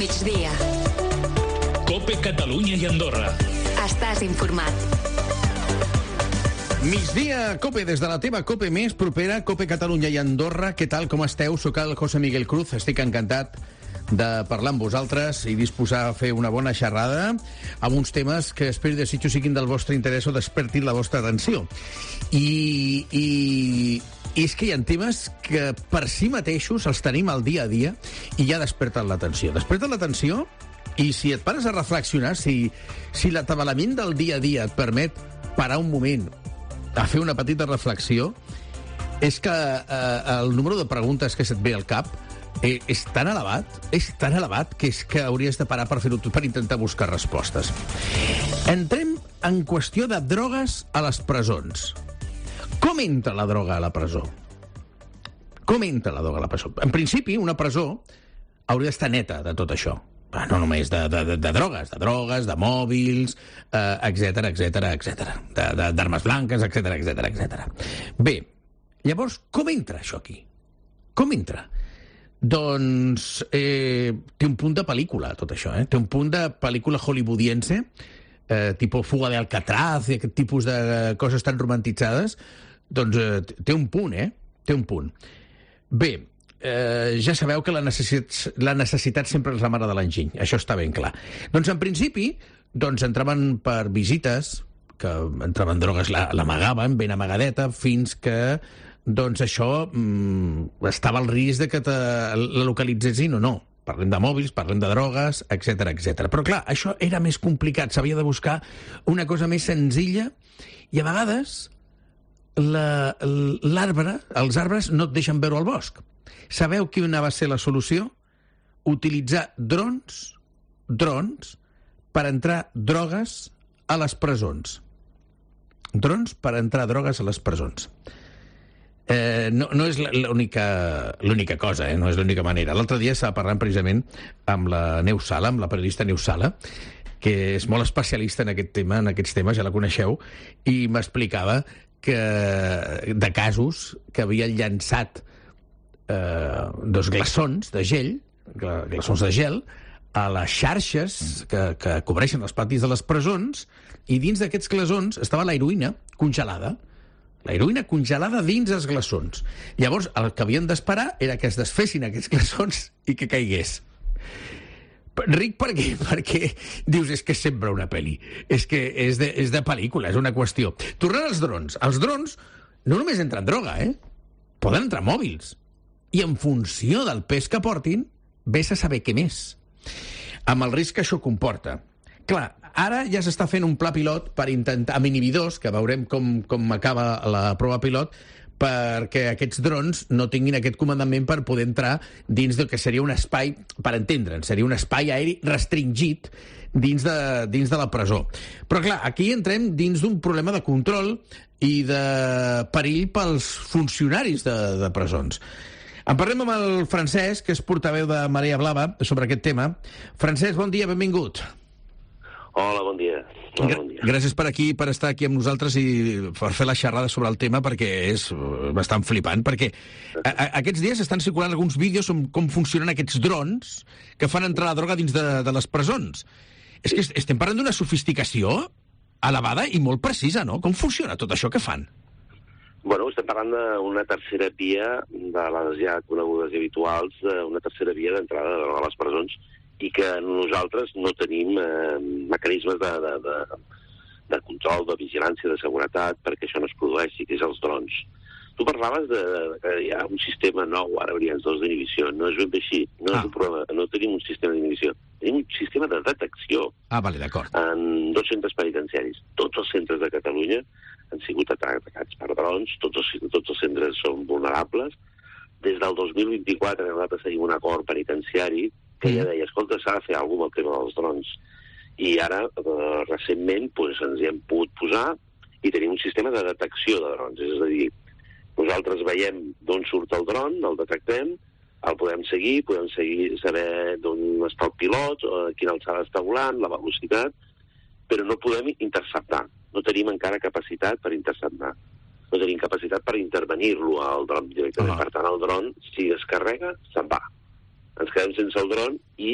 migdia. COPE Catalunya i Andorra. Estàs informat. Migdia, COPE, des de la teva COPE més propera, COPE Catalunya i Andorra. Què tal, com esteu? Soc el José Miguel Cruz, estic encantat de parlar amb vosaltres i disposar a fer una bona xerrada amb uns temes que espero i desitjo siguin del vostre interès o despertin la vostra atenció. I és que hi ha temes que per si mateixos els tenim al dia a dia i ja desperten l'atenció. Desperten l'atenció i si et pares a reflexionar, si l'atabalament del dia a dia et permet parar un moment a fer una petita reflexió, és que el número de preguntes que se't ve al cap és tan elevat que és que hauries de parar per fer-ho tot, per intentar buscar respostes. Entrem en qüestió de drogues a les presons. Com entra la droga a la presó? Com entra la droga a la presó? En principi, una presó hauria d'estar neta de tot això. No només de drogues, de mòbils, etc, d'armes blanques, etc. Bé, llavors, com entra això aquí? Com entra? Doncs té un punt de pel·lícula, tot això, Té un punt de pel·lícula hollywoodiense, tipus Fuga de Alcatraz i aquest tipus de coses tan romantitzades. Doncs té un punt, Té un punt. Bé, ja sabeu que la necessitat sempre és la mare de l'enginy. Això està ben clar. Doncs, en principi, entraven per visites, que entraven drogues, l'amagaven ben amagadeta, fins que això estava al risc de que la localitzessin o no. Parlem de mòbils, parlem de drogues, etc. Però, clar, això era més complicat. S'havia de buscar una cosa més senzilla i, a vegades, els arbres no et deixen veure el bosc. Sabeu quina va ser la solució? Utilitzar drons per entrar drogues a les presons. Drons per entrar drogues a les presons. No és l'única cosa, no és l'única manera. L'altre dia estava parlant precisament amb la Neus Sala, amb la periodista Neus Sala, que és molt especialista en aquests temes, ja la coneixeu, i m'explicava de casos que havien llançat glaçons de gel a les xarxes que cobreixen els patis de les presons, i dins d'aquests glaçons estava l'heroïna congelada. L'heroïna congelada dins els glaçons. Llavors, el que havien d'esperar era que es desfessin aquests glaçons i que caigués. Ric, per què? Perquè dius, és que és sempre una pel·li. És que és de pel·lícula, és una qüestió. Tornant als drons. Els drons no només entren droga, Poden entrar mòbils. I en funció del pes que portin, vés a saber què més. Amb el risc que això comporta. Clar, ara ja s'està fent un pla pilot per intentar, amb inhibidors, que veurem com acaba la prova pilot, perquè aquests drons no tinguin aquest comandament per poder entrar dins del que seria un espai, per entendre'n, seria un espai aeri restringit dins de la presó. Però, clar, aquí entrem dins d'un problema de control i de perill pels funcionaris de presons. En parlem amb el Francesc, que és portaveu de Marea Blava, sobre aquest tema. Francesc, bon dia, benvingut. Hola, bon dia. Gràcies per estar aquí amb nosaltres i per fer la xerrada sobre el tema, perquè és bastant flipant, perquè aquests dies estan circulant alguns vídeos sobre com funcionen aquests drons que fan entrar la droga dins de les presons. És que estem parlant d'una sofisticació elevada i molt precisa, no? Com funciona tot això que fan? Bueno, estem parlant d'una tercera via de les ja conegudes i habituals, una tercera via d'entrada a les presons, i que nosaltres no tenim mecanismes de control, de vigilància, de seguretat, perquè això no es produeixi, que és els drons. Tu parlaves que hi ha un sistema nou, ara variants dos d'inhibició. No és ben bé així, no és un problema, no tenim un sistema d'inhibició, tenim un sistema de detecció. Vale, d'acord. En 2 centres penitenciaris. Tots els centres de Catalunya han sigut atacats per drons, tots els centres són vulnerables. Des del 2024 nosaltres tenim un acord penitenciari que ja deia, escolta, s'ha de fer alguna cosa amb el tema dels drons. I ara, recentment, ens hi hem pogut posar i tenim un sistema de detecció de drons. És a dir, nosaltres veiem d'on surt el dron, el detectem, el podem seguir saber d'on està el pilot, quina alçada està volant, la velocitat, però no podem interceptar. No tenim encara capacitat per interceptar. No tenim capacitat per intervenir-lo al dron directament. Per tant, el dron, si descarrega, se'n va. Ens quedem sense el dron i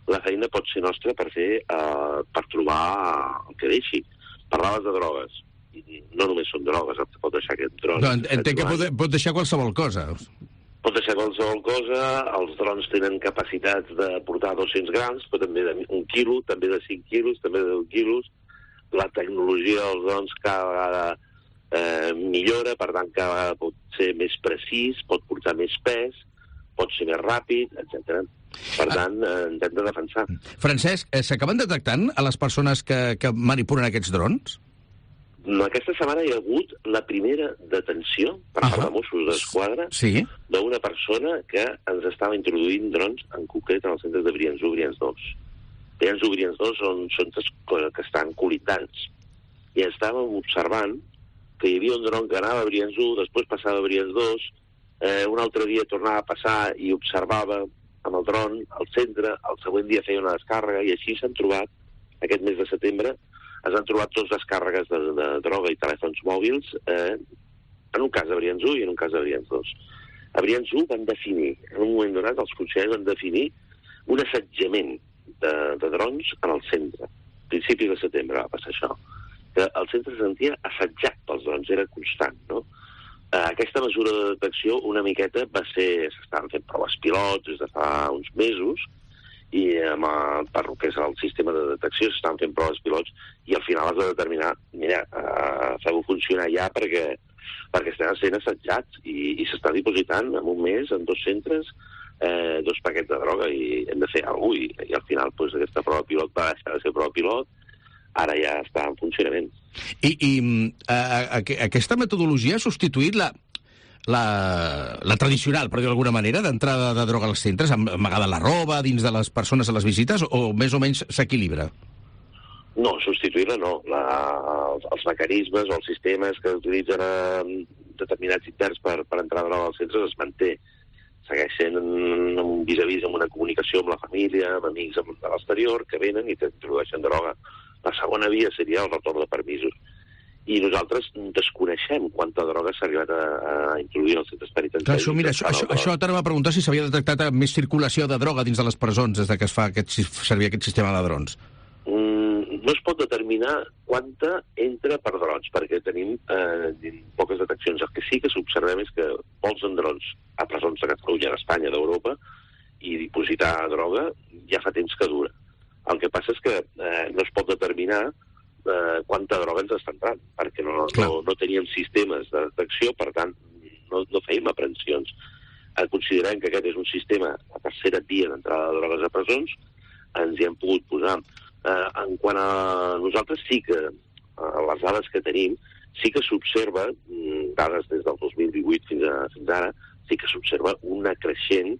la feina pot ser nostra per trobar el que deixi. Parlaves de drogues. No només són drogues, et pot deixar aquest dron. Doncs entenc que pot deixar qualsevol cosa. Pot deixar qualsevol cosa, els drons tenen capacitats de portar 200 grams, però també d'1 quilo, també de 5 quilos, també de 10 quilos. La tecnologia dels drons cada vegada millora, per tant, cada vegada pot ser més precís, pot portar més pes, pot ser més ràpid, etc. Per tant, ens hem de defensar. Francesc, s'acaben detectant a les persones que manipulen aquests drons? Aquesta setmana hi ha hagut la primera detenció per part de Mossos d'Esquadra d'una persona que ens estava introduint drons, en concret en els centres de Brians 1 i Brians 2. Brians 1 i Brians 2 són centres que estan col·lindants. I estàvem observant que hi havia un dron que anava a Brians 1, després passava a Brians 2, un altre dia tornava a passar i observava amb el dron al centre, el següent dia feia una descàrrega, i així s'han trobat, aquest mes de setembre, es han trobat 2 descàrregues de droga i telèfons mòbils, en un cas a Brians 1 i en un cas a Brians 2. A Brians 1 van definir, en un moment donat, els funcionaris van definir un assetjament de drons en el centre. A principis de setembre va passar això. Que el centre se sentia assetjat pels drons, era constant, no? Aquesta mesura de detecció una miqueta s'estaven fent proves pilots des de fa uns mesos, i per el que és el sistema de detecció s'estan fent proves pilots i al final has de determinar, mira, feu-ho funcionar ja perquè estem sent assetjats i s'està dipositant en un mes en 2 centres 2 paquets de droga i hem de fer alguna cosa i al final aquesta prova pilot va deixar de ser prova pilot, ara ja està en funcionament. I aquesta metodologia ha substituït la tradicional, per dir d'alguna manera, d'entrada de droga als centres, amagada la roba dins de les persones a les visites, o més o menys s'equilibra? No, substituir-la no. Els mecanismes o els sistemes que utilitzen determinats interns per entrar droga als centres es manté. Segueix sent un vis-a-vis amb una comunicació amb la família, amb amics de l'exterior, que venen i t'introdueixen droga. La segona via seria el retorn de permisos. I nosaltres desconeixem quanta droga s'ha arribat a introduir als centres penitenciaris. Això t'anava a preguntar si s'havia detectat més circulació de droga dins de les presons des que es fa servir aquest sistema de drons. No es pot determinar quanta entra per drons, perquè tenim poques deteccions. El que sí que s'observem és que vols en drons a presons de Catalunya, d'Espanya, d'Europa, i dipositar droga ja fa temps que dura. El que passa és que no es pot determinar quanta droga ens està entrant, perquè no teníem sistemes de detecció, per tant, no fèiem aprehensions. Considerem que aquest és un sistema, la tercera via d'entrada de drogues a presons, ens hi hem pogut posar. En quant a nosaltres, sí que, les dades que tenim, sí que s'observa, dades des del 2018 fins ara, sí que s'observa una creixent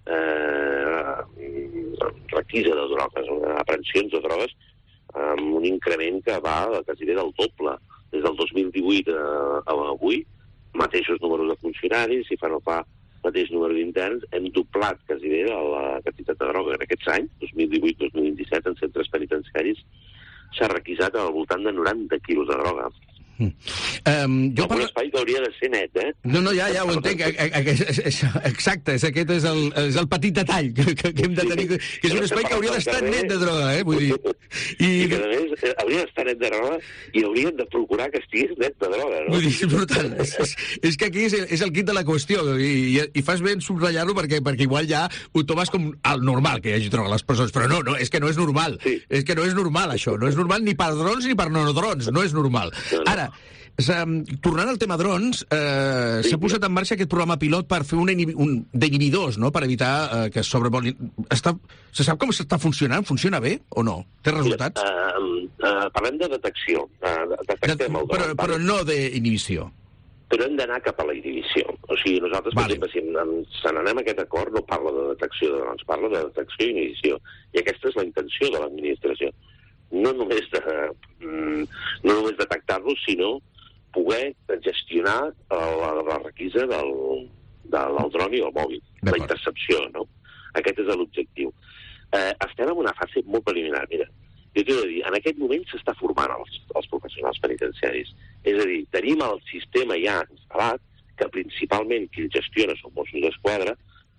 requisa de drogues, aprehensions de drogues, amb un increment que va quasi del doble. Des del 2018 a avui, mateixos números de funcionaris, si fa no fa mateix número d'interns, hem doblat quasi bé la quantitat de droga. En aquests anys, 2018-2027, en centres penitenciaris, s'ha requisat al voltant de 90 quilos de droga. Un espai que hauria de ser net, No, ja ho entenc. Exacte, aquest és el petit detall que hem de tenir, que és un espai que hauria d'estar net de droga, vull dir. I que, a més, hauria d'estar net de droga i haurien de procurar que estigués net de droga, no? Vull dir, és brutal. És que aquí és el quid de la qüestió, i fas bé en subratllar-lo perquè igual ja ho tomes com el normal que hi hagi droga a les presons, però no, és que no és normal. És que no és normal, això. No és normal ni per drons ni per no drons. No és normal. Ara, tornant al tema drons, s'ha posat en marxa aquest programa pilot per fer un d'inhibidors, no?, per evitar que es sobrevolin. Se sap com està funcionant? Funciona bé o no? Té resultats? Parlem de detecció. Detectem el dron. Però no d'inhibició. Però hem d'anar cap a la inhibició. O sigui, nosaltres, per exemple, si n'anem a aquest acord, no parla de detecció de drons, parla de detecció i inhibició. I aquesta és la intenció de l'administració. No només detectar-los, sinó poder gestionar la requisa del dron i el mòbil, la intercepció, no? Aquest és l'objectiu. Estem en una fase molt preliminar. Mira, jo t'he de dir, en aquest moment s'està formant els professionals penitenciaris. És a dir, tenim el sistema ja instal·lat, que principalment qui el gestiona són Mossos d'Esquadra,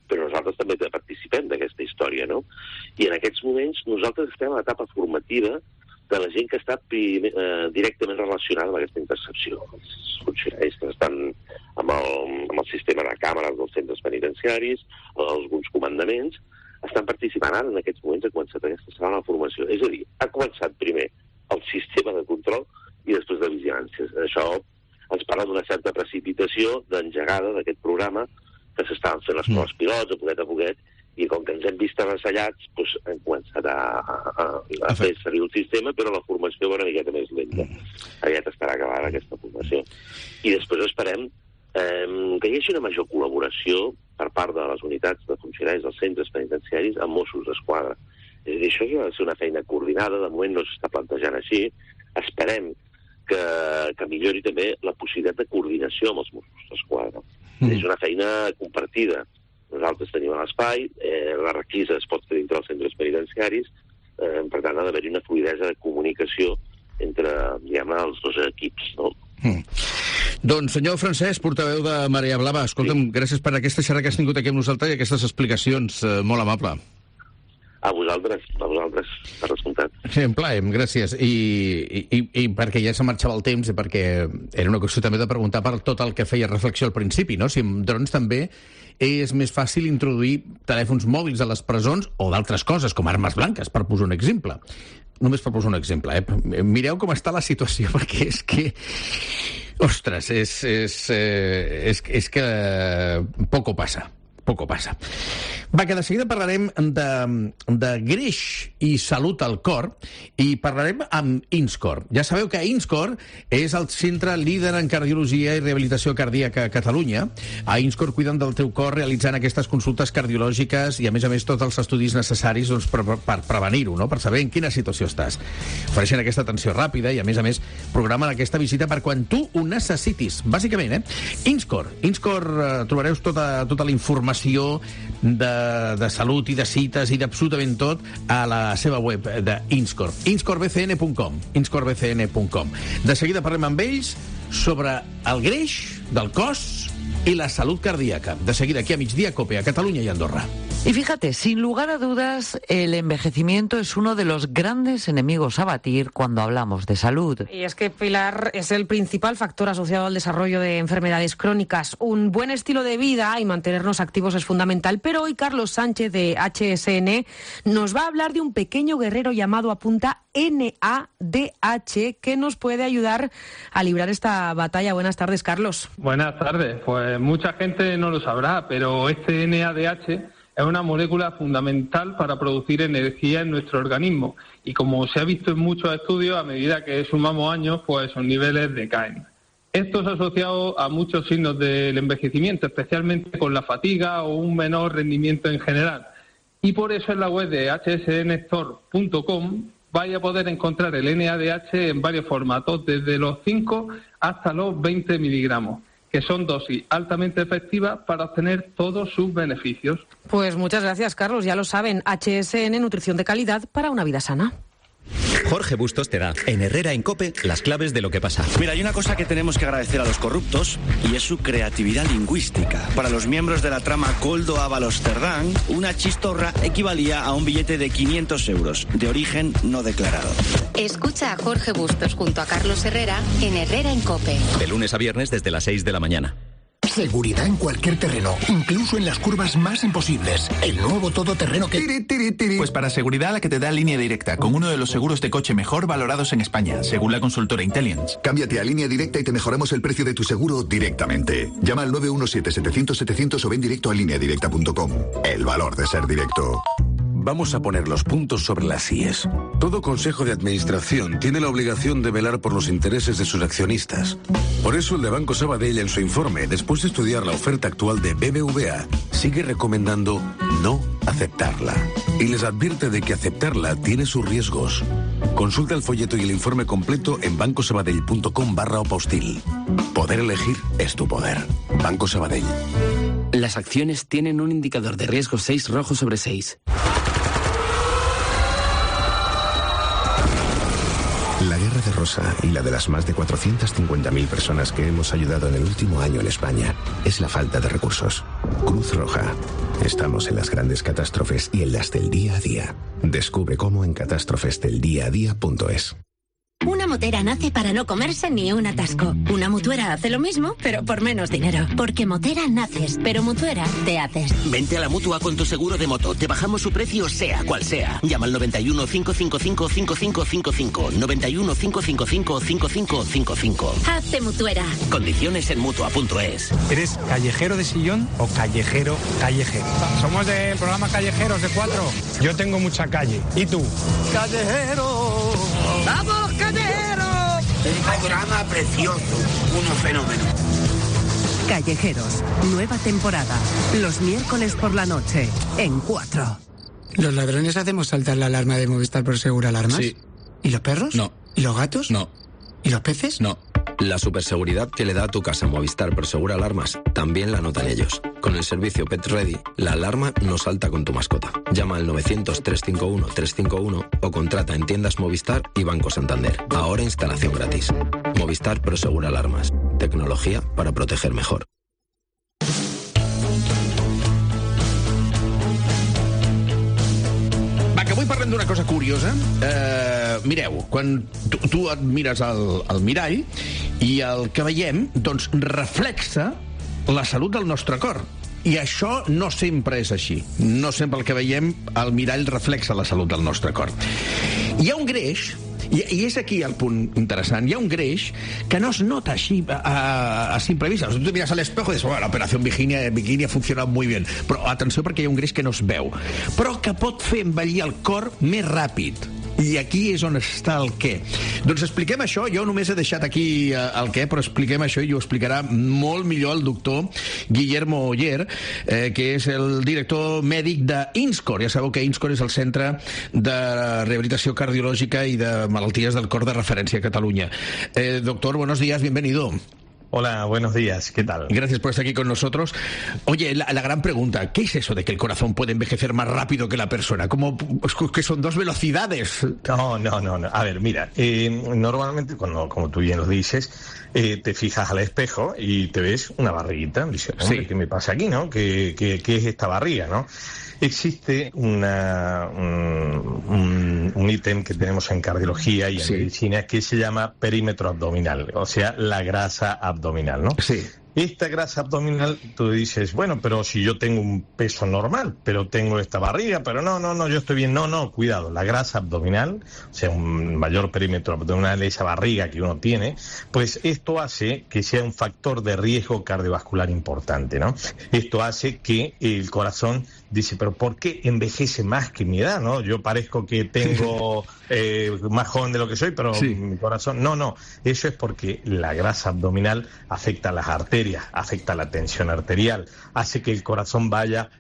però nosaltres també participem d'aquesta història, no? I en aquests moments nosaltres estem a l'etapa formativa de la gent que està directament relacionada amb aquesta intercepció. Els funcionaris que estan amb el sistema de càmeres dels centres penitenciaris, alguns comandaments, estan participant ara en aquests moments, ha començat aquesta segona formació. És a dir, ha començat primer el sistema de control i després de vigilància. Això ens parla d'una certa precipitació d'engegada d'aquest programa que s'estaven fent les proves pilots a poquet, i com que ens hem vist avasallats, doncs hem començat a fer servir el sistema, però la formació va una miqueta més lenta. Aviat estarà acabada aquesta formació. I després esperem que hi hagi una major col·laboració per part de les unitats de funcionaris dels centres penitenciaris amb Mossos d'Esquadra. És a dir, això ha de ser una feina coordinada, de moment no s'està plantejant així. Esperem que millori també la possibilitat de coordinació amb els Mossos d'Esquadra. És una feina compartida. Nosaltres tenim l'espai, la requisa es pot fer dintre els centres penitenciaris, per tant ha d'haver-hi una fluïdesa de comunicació entre, diguem-ne, els dos equips, no? Doncs, senyor Francesc, portaveu de Marea Blava, escolta'm, gràcies per aquesta xerrada que has tingut aquí amb nosaltres i aquestes explicacions, molt amable. A vosaltres, per descomptat. Sí, en plaer, gràcies. I perquè ja se marxava el temps, i perquè era una qüestió també de preguntar per tot el que feia reflexió al principi, no? Si amb drons també és més fàcil introduir telèfons mòbils a les presons o d'altres coses, com armes blanques, per posar un exemple. Només per posar un exemple, Mireu com està la situació, perquè és que... Ostres, és que poco passa. Va, que de seguida parlarem de greix i salut al cor, i parlarem amb INSCOR. Ja sabeu que INSCOR és el centre líder en cardiologia i rehabilitació cardíaca a Catalunya. A INSCOR cuiden del teu cor realitzant aquestes consultes cardiològiques i, a més, tots els estudis necessaris per prevenir-ho, no? Per saber en quina situació estàs. Ofereixen aquesta atenció ràpida i, a més, programen aquesta visita per quan tu ho necessitis. Bàsicament, INSCOR. INSCOR trobareu tota la informació de salut i de cites i d'absolutament tot a la seva web d'INSCOR. INSCORBCN.com. De seguida parlem amb ells sobre el greix del cos y la salud cardíaca. De seguida aquí a Migdia Cope, a Cataluña y Andorra. Y fíjate, sin lugar a dudas, el envejecimiento es uno de los grandes enemigos a batir cuando hablamos de salud. Y es que, Pilar, es el principal factor asociado al desarrollo de enfermedades crónicas. Un buen estilo de vida y mantenernos activos es fundamental, pero hoy Carlos Sánchez de HSN nos va a hablar de un pequeño guerrero llamado a punta NADH que nos puede ayudar a librar esta batalla. Buenas tardes, Carlos. Buenas tardes. Pues mucha gente no lo sabrá, pero este NADH es una molécula fundamental para producir energía en nuestro organismo y, como se ha visto en muchos estudios, a medida que sumamos años, pues esos niveles decaen. Esto es asociado a muchos signos del envejecimiento, especialmente con la fatiga o un menor rendimiento en general. Y por eso en la web de hsnstore.com vais a poder encontrar el NADH en varios formatos, desde los 5 hasta los 20 miligramos, que son dosis altamente efectivas para obtener todos sus beneficios. Pues muchas gracias, Carlos. Ya lo saben, HSN, nutrición de calidad para una vida sana. Jorge Bustos te da, en Herrera en COPE, las claves de lo que pasa. Mira, hay una cosa que tenemos que agradecer a los corruptos y es su creatividad lingüística. Para los miembros de la trama Koldo Ábalos Cerdán, una chistorra equivalía a un billete de 500 euros, de origen no declarado. Escucha a Jorge Bustos junto a Carlos Herrera en Herrera en COPE. De lunes a viernes desde las 6 de la mañana. Seguridad en cualquier terreno, incluso en las curvas más imposibles. El nuevo todoterreno que... Pues para seguridad la que te da Línea Directa, con uno de los seguros de coche mejor valorados en España, según la consultora Intelliance. Cámbiate a Línea Directa y te mejoramos el precio de tu seguro directamente. Llama al 917-700-700 o ven directo a lineadirecta.com. El valor de ser directo. Vamos a poner los puntos sobre las IES. Todo consejo de administración tiene la obligación de velar por los intereses de sus accionistas. Por eso el de Banco Sabadell, en su informe, después de estudiar la oferta actual de BBVA, sigue recomendando no aceptarla. Y les advierte de que aceptarla tiene sus riesgos. Consulta el folleto y el informe completo en bancosabadell.com/opahostil. Poder elegir es tu poder. Banco Sabadell. Las acciones tienen un indicador de riesgo 6 rojo sobre 6. La guerra Guerra de Rosa y la de las más de 450.000 personas que hemos ayudado en el último año en España es la falta de recursos. Cruz Roja. Estamos en las grandes catástrofes y en las del día a día. Descubre cómo en catástrofesdeldiaadía.es. Una motera nace para no comerse ni un atasco. Una mutuera hace lo mismo, pero por menos dinero. Porque motera naces, pero mutuera te haces. Vente a la Mutua con tu seguro de moto. Te bajamos su precio sea cual sea. Llama al 91 555 5555. 91 555 5555. Hazte mutuera. Condiciones en Mutua.es. ¿Eres callejero de sillón o callejero? Somos del programa Callejeros de 4. Yo tengo mucha calle. ¿Y tú? Callejero. ¡Vamos, callejero! Un programa precioso, unos fenómenos. Callejeros, nueva temporada. Los miércoles por la noche, en 4. ¿Los ladrones hacemos saltar la alarma de Movistar Prosegur Alarmas? Sí. ¿Y los perros? No. ¿Y los gatos? No. ¿Y los peces? No. La superseguridad que le da a tu casa Movistar Prosegur Alarmas también la notan ellos. Con el servicio Pet Ready, la alarma no salta con tu mascota. Llama al 900-351-351 o contrata en tiendas Movistar y Banco Santander. Ahora instalación gratis. Movistar Prosegur Alarmas. Tecnología para proteger mejor. Que avui parlem d'una cosa curiosa. Mireu, quan tu et mires al mirall i el que veiem, doncs, reflexa la salut del nostre cor. I això no sempre és així. No sempre el que veiem al mirall reflexa la salut del nostre cor. Hi ha un greix, i és aquí el punt interessant, hi ha un greix que no es nota així a simple vista. Tu te miras al espejo i dius, la operació bikini ha funcionat molt bé, però atenció perquè hi ha un greix que no es veu, però que pot fer envellir el cor més ràpid. I aquí és on està el què. Doncs expliquem això. Jo només he deixat aquí el què, però expliquem això i ho explicarà molt millor el doctor Guillermo Oller, que és el director mèdic d'INSCOR. Ja sabeu que INSCOR és el Centre de Rehabilitació Cardiològica i de Malalties del Cor de referència a Catalunya. Doctor, buenos días, bienvenido. Hola, buenos días, ¿qué tal? Gracias por estar aquí con nosotros. Oye, la gran pregunta, ¿qué es eso de que el corazón puede envejecer más rápido que la persona? ¿Cómo que son dos velocidades? No. A ver, mira, normalmente cuando, como tú bien lo dices, te fijas al espejo y te ves una barriguita. Dices, sí. ¿Qué me pasa aquí, no? ¿Qué es esta barriga, no? Existe un ítem que tenemos en cardiología y en medicina que se llama perímetro abdominal, o sea, la grasa abdominal, ¿no? Sí. Esta grasa abdominal, tú dices, bueno, pero si yo tengo un peso normal, pero tengo esta barriga, pero no, yo estoy bien. No, cuidado, la grasa abdominal, o sea, un mayor perímetro abdominal, esa barriga que uno tiene, pues esto hace que sea un factor de riesgo cardiovascular importante, ¿no? Esto hace que el corazón dice, pero ¿por qué envejece más que mi edad, no? Yo parezco que tengo más joven de lo que soy, pero mi corazón... No, eso es porque la grasa abdominal afecta a las arterias, afecta a la tensión arterial, hace que el corazón vaya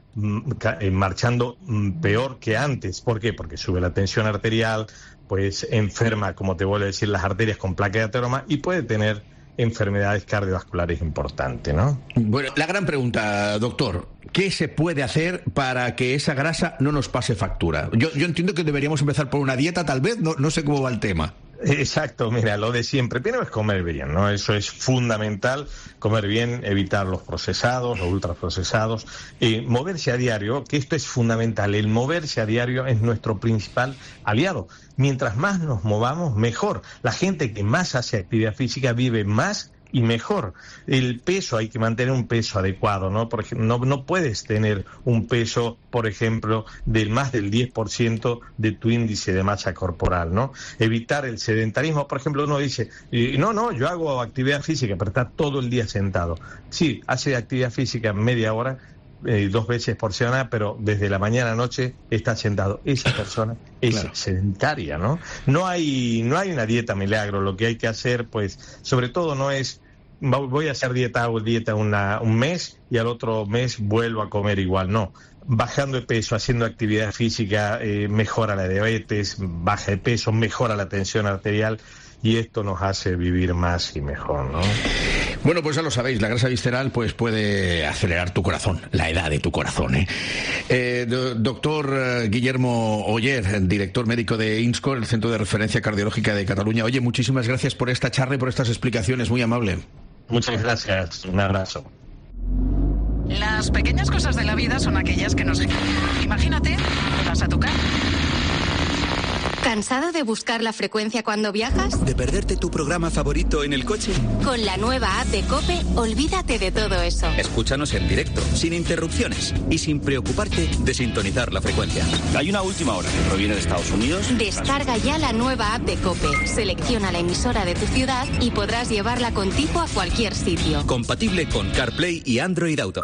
marchando peor que antes. ¿Por qué? Porque sube la tensión arterial, pues enferma, como te vuelvo a decir, las arterias con placa de ateroma y puede tener enfermedades cardiovasculares importantes, ¿no? Bueno, la gran pregunta, doctor, ¿qué se puede hacer para que esa grasa no nos pase factura? Yo entiendo que deberíamos empezar por una dieta, tal vez, no sé cómo va el tema. Exacto, mira, lo de siempre. Primero es comer bien, ¿no? Eso es fundamental, comer bien, evitar los procesados, los ultraprocesados, moverse a diario, que esto es fundamental. El moverse a diario es nuestro principal aliado. Mientras más nos movamos, mejor. La gente que más hace actividad física vive más y mejor. El peso, hay que mantener un peso adecuado, ¿no? Por ejemplo, no puedes tener un peso, por ejemplo, del más del 10% de tu índice de masa corporal, ¿no? Evitar el sedentarismo. Por ejemplo, uno dice, no, yo hago actividad física, pero está todo el día sentado. Sí, hace actividad física media hora, 2 veces por semana, pero desde la mañana a noche está sentado. Esa persona es sedentaria, ¿no? No hay una dieta milagro. Lo que hay que hacer, pues, sobre todo no es voy a hacer dieta, hago dieta un mes y al otro mes vuelvo a comer igual. No, bajando de peso, haciendo actividad física, mejora la diabetes, baja de peso, mejora la tensión arterial y esto nos hace vivir más y mejor, ¿no? Bueno, pues ya lo sabéis, la grasa visceral pues puede acelerar tu corazón, la edad de tu corazón. Doctor Guillermo Oller, director médico de INSCO, el Centro de Referencia Cardiológica de Cataluña. Oye, muchísimas gracias por esta charla y por estas explicaciones, muy amable. Muchas gracias, un abrazo. Las pequeñas cosas de la vida son aquellas que nos... Imagínate, te vas a tocar. ¿Cansado de buscar la frecuencia cuando viajas? ¿De perderte tu programa favorito en el coche? Con la nueva app de COPE, olvídate de todo eso. Escúchanos en directo, sin interrupciones y sin preocuparte de sintonizar la frecuencia. Hay una última hora que proviene de Estados Unidos. Descarga ya la nueva app de COPE. Selecciona la emisora de tu ciudad y podrás llevarla contigo a cualquier sitio. Compatible con CarPlay y Android Auto.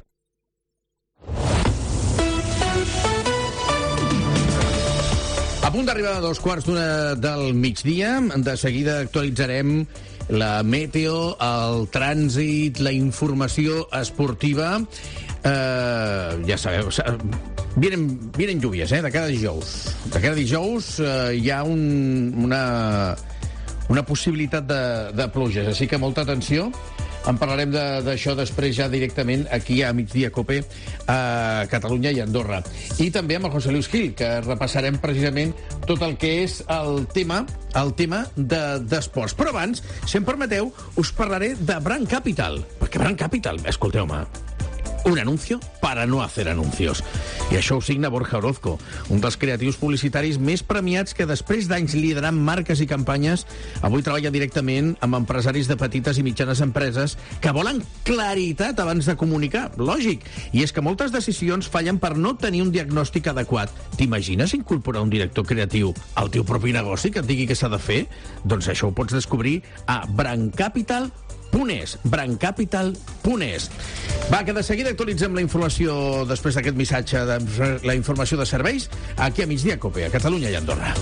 A punt d'arribar a 2:15 del migdia. De seguida actualitzarem la meteo, el trànsit, la informació esportiva. Ja sabeu, vienen lluvias, de cada dijous. De cada dijous hi ha una possibilitat de pluges, així que molta atenció. En parlarem d'això després ja directament aquí a Migdia Cope a Catalunya i Andorra. I també amb el José Luis Gil, que repassarem precisament tot el que és el tema d'esports. Però abans, si em permeteu, us parlaré de Brand Capital. Perquè Brand Capital, escolteu-me, un anuncio para no hacer anuncios. I això ho signa Borja Orozco, un dels creatius publicitaris més premiats que després d'anys liderant marques i campanyes avui treballa directament amb empresaris de petites i mitjanes empreses que volen claritat abans de comunicar. Lògic. I és que moltes decisions fallen per no tenir un diagnòstic adequat. T'imagines incorporar un director creatiu al teu propi negoci que et digui què s'ha de fer? Doncs això ho pots descobrir a brandcapital.es. brandcapital.es. Va, que de seguida actualitzem la informació després d'aquest missatge de la informació de serveis aquí a Migdia Cope, a Catalunya i Andorra.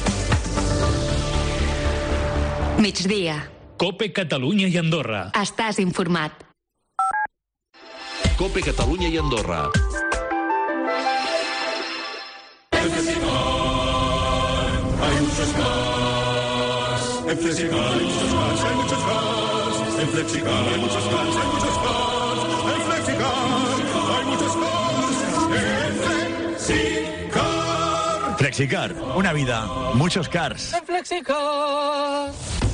Migdia. Cope Catalunya i Andorra. Estàs informat. Cope Catalunya i Andorra. En Flexicar hay muchos más. En Flexicar hay muchos más. Hay muchos más. En Flexicar hay muchos más. Hay muchos más. En Flexicar hay muchos más. En Flexicar. Flexicar, una vida, muchos cars. En Flexicar.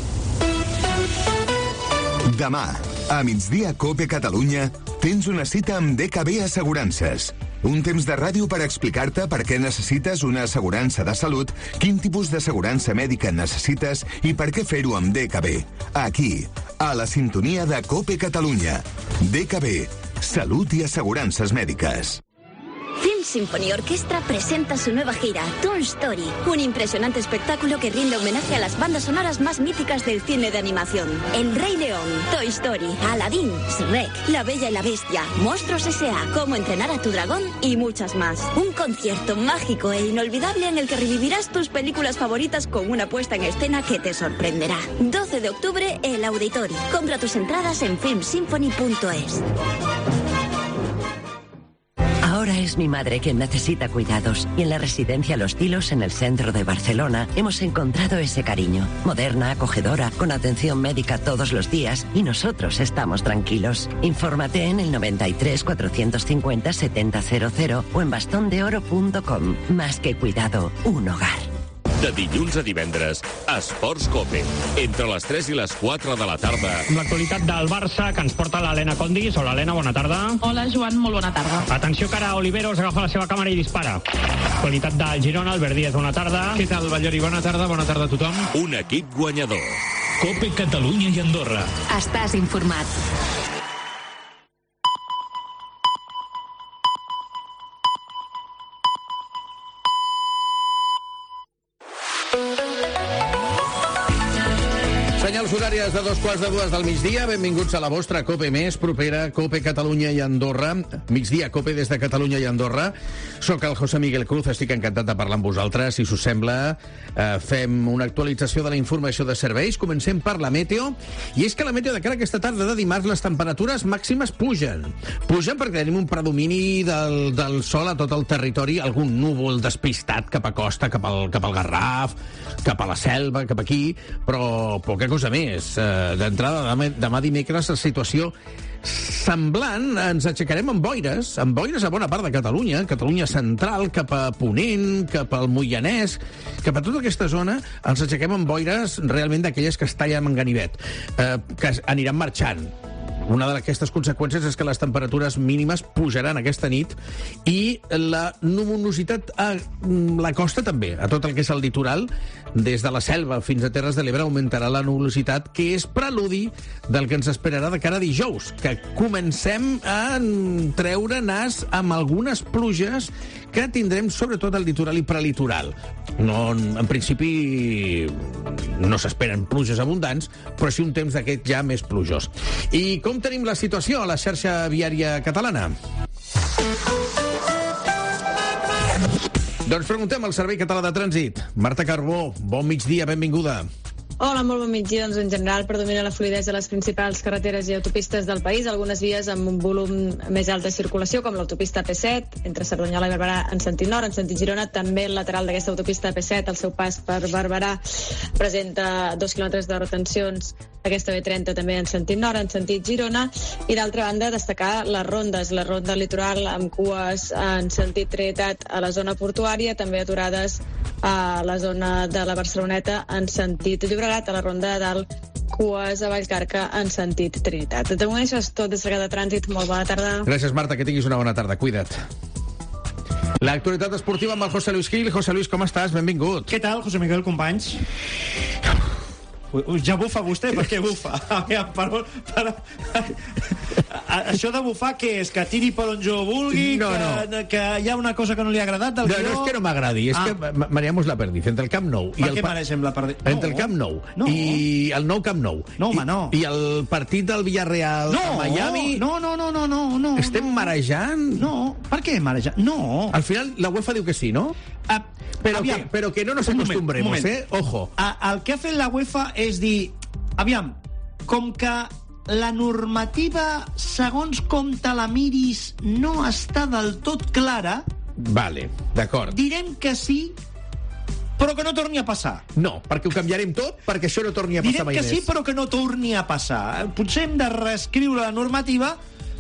Demà, a Migdia Cope Catalunya, tens una cita amb DKB Assegurances. Un temps de ràdio per explicar-te per què necessites una assegurança de salut, quin tipus d'assegurança mèdica necessites i per què fer-ho amb DKB. Aquí, a la sintonia de Cope Catalunya. DKB, salut i assegurances mèdiques. Film Symphony Orchestra presenta su nueva gira, Toy Story, un impresionante espectáculo que rinde homenaje a las bandas sonoras más míticas del cine de animación. El Rey León, Toy Story, Aladdin, Shrek, La Bella y la Bestia, Monstruos S.A., Cómo entrenar a tu dragón y muchas más. Un concierto mágico e inolvidable en el que revivirás tus películas favoritas con una puesta en escena que te sorprenderá. 12 de octubre, El Auditorio. Compra tus entradas en filmsymphony.es. Ahora es mi madre quien necesita cuidados y en la residencia Los Tilos, en el centro de Barcelona, hemos encontrado ese cariño. Moderna, acogedora, con atención médica todos los días y nosotros estamos tranquilos. Infórmate en el 93 450 7000 o en bastondeoro.com. Más que cuidado, un hogar. De dilluns a divendres, Esports Cope. Entre les 3 i les 4 de la tarda. L'actualitat del Barça, que ens porta l'Helena Condis. Hola, Helena, bona tarda. Hola, Joan, molt bona tarda. Atenció, que ara Oliveros agafa la seva càmera i dispara. Actualitat del Girona, Albert Díaz, bona tarda. Què tal, Ballori? Bona tarda a tothom. Un equip guanyador. Cope Catalunya i Andorra. Estàs informat. Senyals horàries de 2:15 del migdia. Benvinguts a la vostra Cope més propera, Cope Catalunya i Andorra. Migdia Cope des de Catalunya i Andorra. Soc el José Miguel Cruz, estic encantat de parlar amb vosaltres. Si us sembla, fem una actualització de la informació de serveis. Comencem per la meteo. I és que la meteo de cara a aquesta tarda de dimarts les temperatures màximes pugen. Pugen perquè tenim un predomini del sol a tot el territori, algun núvol despistat cap a costa, cap al Garraf, cap a la Selva, cap aquí, però poca cosa a més, d'entrada demà dimecres, la situació semblant, ens aixecarem amb boires a bona part de Catalunya central, cap a Ponent, cap al Moianès, cap a tota aquesta zona, ens aixequem amb boires realment d'aquelles que es tallen amb ganivet, que aniran marxant. Una d'aquestes conseqüències és que les temperatures mínimes pujaran aquesta nit i la nuvolositat a la costa també, a tot el que és el litoral, des de la selva fins a Terres de l'Ebre augmentarà la nuvolositat, que és preludi del que ens esperarà de cara a dijous, que comencem a treure nas amb algunes pluges que tindrem sobretot al litoral i prelitoral. No, en principi no s'esperen pluges abundants, però sí un temps d'aquest ja més plujós. I com tenim la situació a la xarxa viària catalana? Doncs preguntem al Servei Català de Trànsit. Marta Carbó, bon migdia, benvinguda. Hola, molt bon migdia. Doncs en general predomina la fluïdesa de les principals carreteres i autopistes del país, algunes vies amb un volum més alt de circulació, com l'autopista P7, entre Cerdanyola i Barberà en sentit nord, en sentit Girona. També el lateral d'aquesta autopista P7, al seu pas per Barberà, presenta 2 quilòmetres de retencions. Aquesta B30 també en sentit nord, en sentit Girona. I d'altra banda, destacar les rondes. La ronda litoral amb cues en sentit Trinitat a la zona portuària, també aturades a la zona de la Barceloneta en sentit Llobregat, a la ronda de dalt, cues a Vallcarca en sentit Trinitat. De moment això és tot des de Trànsit. Molt bona tarda. Gràcies, Marta, que tinguis una bona tarda. Cuida't. L'actualitat esportiva amb el José Luis Gil. José Luis, com estàs? Benvingut. Què tal, José Miguel, companys? Ja bufa vostè, per què bufa? Això de bufar què és? Que tiri per on jo vulgui? No. Que hi ha una cosa que no li ha agradat del guió? No és que no m'agradi, és que mareamos la perdiz entre el Camp Nou i per què maregem la perdiz? Entre el Camp Nou i el nou Camp Nou. No, home, no. I el partit del Villarreal a Miami. No. Estem marejant? No, per què marejant? No. Al final la UEFA diu que sí, no? Pero que no nos acostumbremos, Ojo. El que ha fet la UEFA és dir, aviam, com que la normativa, segons com te la miris, no està del tot clara... Vale, d'acord. Direm que sí, però que no torni a passar. No, perquè ho canviarem tot perquè això no torni a passar mai més. Direm que sí, però que no torni a passar. Potser hem de reescriure la normativa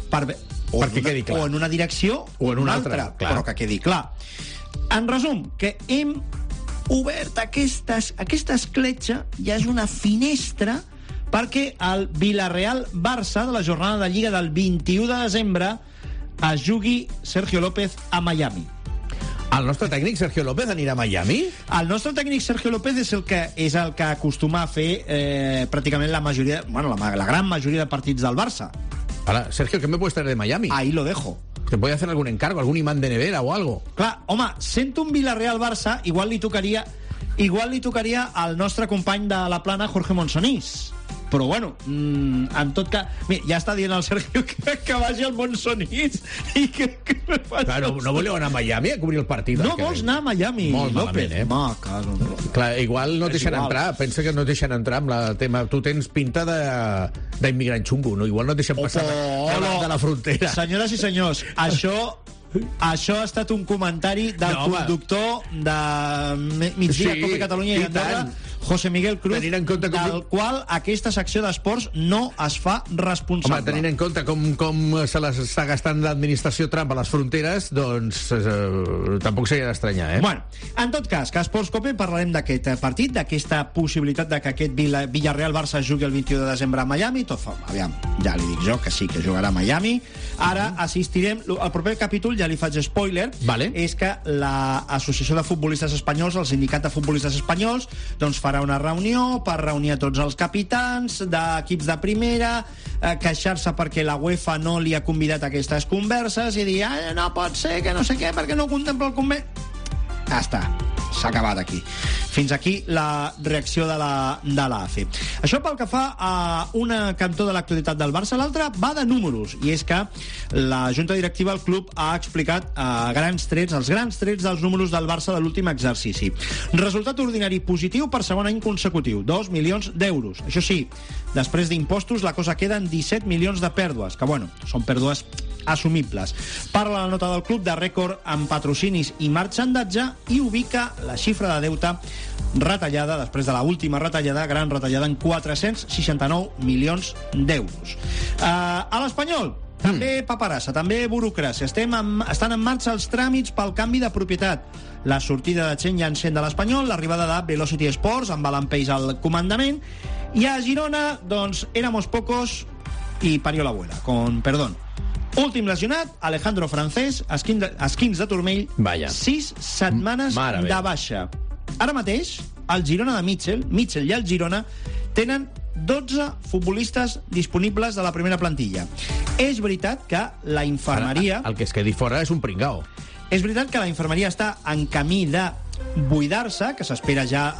perquè quedi clar. O en una direcció o en una altra, però que quedi clar. En resum, que hem obert aquesta escletxa, ja és una finestra perquè el Villarreal-Barça de la jornada de Lliga del 21 de desembre es jugui Sergio López a Miami. El nostre tècnic Sergio López anirà a Miami? El nostre tècnic Sergio López és el que acostuma a fer pràcticament la gran majoria de partits del Barça. Hola, Sergio, ¿qué me puedes traer de Miami? Ahí lo dejo. ¿Te puede hacer algún encargo, algún imán de nevera o algo? Clar, home, sento un Villarreal-Barça, igual li tocaria al nostre company de la Plana, Jorge Monsonís. Però bueno, en tot cas... Mira, ja està dient el Sergio que vagi al Monsonís i que Claro, no voleu anar a Miami a cobrir el partit? No vols anar a Miami, molt López. Malament, Clar, igual no et deixen entrar. Pensa que no et deixen entrar amb el tema... Tu tens pinta d'immigrant xungo, no? Igual no et deixen passar de la frontera. Senyores i senyors, això ha estat un comentari del conductor de Migdia, Cope Catalunya i Andorra, José Miguel Cruz, del qual aquesta secció d'esports no es fa responsable. Home, tenint en compte com se les està gastant l'administració Trump a les fronteres, doncs tampoc s'hauria d'estranyar, Bueno, en tot cas, que a Esports Cope parlarem d'aquest partit, d'aquesta possibilitat de que aquest Villarreal-Barça jugui el 21 de desembre a Miami. Aviam, ja li dic jo que sí, que jugarà a Miami. Ara assistirem... El proper capítol, ja li faig spoiler, és que l'Associació de Futbolistes Espanyols, el Sindicat de Futbolistes Espanyols, doncs farà una reunió per reunir a tots els capitans d'equips de primera, queixar-se perquè la UEFA no li ha convidat a aquestes converses i dir, no pot ser, que no sé què, perquè no contempla el conveni. Ja està, s'ha acabat aquí. Fins aquí la reacció de l'AFE. Això pel que fa a una cantó de l'actualitat del Barça. L'altra va de números, i és que la Junta Directiva del club ha explicat els grans trets dels números del Barça de l'últim exercici. Resultat ordinari positiu per segon any consecutiu, 2 milions d'euros. Això sí, després d'impostos la cosa queda en 17 milions de pèrdues, que bueno, són pèrdues assumibles. Parla la nota del club de rècord en patrocinis i marxandatge i ubica la xifra de deute retallada, després de l'última retallada, gran retallada en 469 milions d'euros. A l'Espanyol, també paperassa, també burocràcia. Estan en marxa els tràmits pel canvi de propietat. La sortida de Chen Yanchen de l'Espanyol, l'arribada de Velocity Sports, amb Alan Peix al comandament, i a Girona, doncs, éramos pocos y parió l'abuela, con perdón. Últim lesionat, Alejandro Francés, esquins de turmell, 6 setmanes de baixa. Ara mateix, el Girona de Mitchell i el Girona tenen 12 futbolistes disponibles de la primera plantilla. És veritat que la infermeria... El que es quedi fora és un pringao. És veritat que la infermeria està en camí de buidar-se, que s'espera ja